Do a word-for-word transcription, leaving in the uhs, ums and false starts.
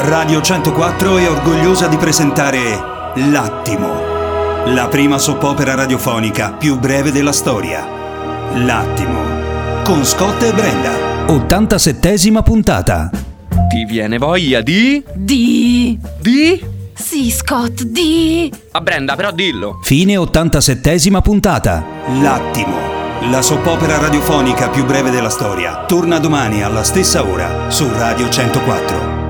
Radio centoquattro è orgogliosa di presentare L'attimo, la prima soap opera radiofonica più breve della storia. L'attimo, con Scott e Brenda. ottantasettesima puntata. Ti viene voglia di? Di? Di? Sì, Scott, di? A Brenda, però dillo. Fine ottantasettesima puntata. L'attimo, la soap opera radiofonica più breve della storia. Torna domani alla stessa ora su Radio centoquattro.